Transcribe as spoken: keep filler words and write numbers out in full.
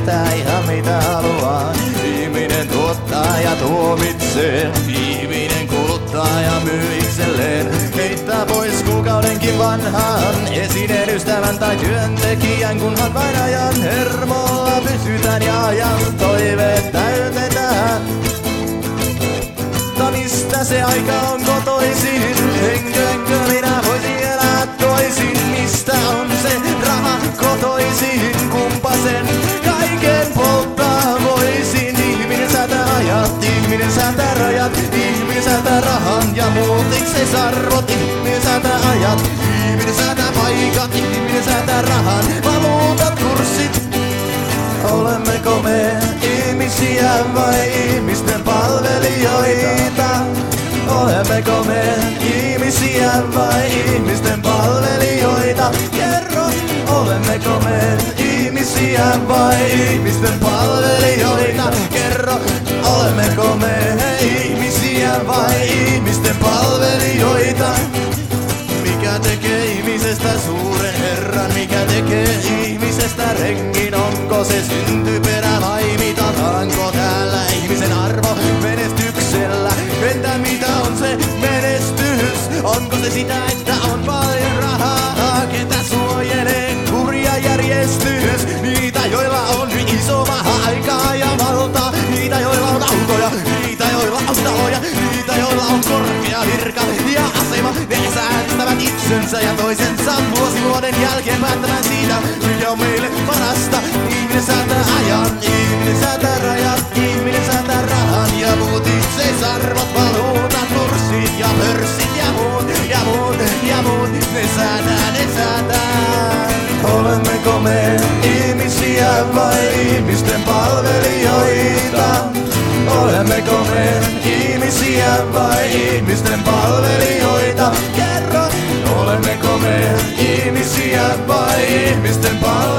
tietää ihan mitä haluaa. Ihminen tuottaa ja tuomitsee, ihminen kuluttaa ja myy itselleen. Heittää pois kuukaudenkin vanhan esineen, ystävän tai työntekijän, kunhan vain ajan hermolla pysytään ja ajan toiveet täytetään. Mutta mistä se aika on kotoisin? Enkö minä voisin elää toisin? Mistä on se raha kotoisin? Kumpa sen kaiken polttaa voisin? Ihminen säätää ajat, ihminen säätää rajat, ihminen säätää rahan ja muut itseisarvot. Ihminen säätää ajat, ihminen säätää paikat, ihminen säätää rahan, valuutat, kurssit. Olemmeko me ihmisiä vai ihmisten palvelijoita? Olemmeko me ihmisiä vai ihmisten palvelijoita? Kerro, olemmeko me ihmisiä vai ihmisten palvelijoita? Kerro, olemmeko me ihmisiä vai ihmisten palvelijoita? Mikä tekee ihmisestä suuren herran? Mikä tekee ihmisestä rengin? Onko se syntyperä vai mitataanko täällä ihmisen arvo menestyksellä? Entä mitä on se menestys? Onko se sitä, että on paljon rahaa? Ketä suojelee kurja järjestys? Niitä joilla on iso maha, aikaa ja valta. Niitä joilla on autoja, niitä joilla on taloja, niitä joilla on korkea virka ja asema. Ne säästävät itsensä ja toisensa vuosi vuoden jälkeen päättämään siitä, mikä on meille parasta. Ihminen säätää ajan, ihminen säätää rajat, ihminen säätää rahan ja muut itseisarvot, valuutat, kurssit ja pörssit ja muut, ja muut, ja muut. Ne säätää, ne säätää. Olemmeko me ihmisiä vai ihmisten palvelijoita? Olemmeko me ihmisiä vai ihmisten palvelijoita? Kerro, olemmeko me ihmisiä vai ihmisten palvelijoita?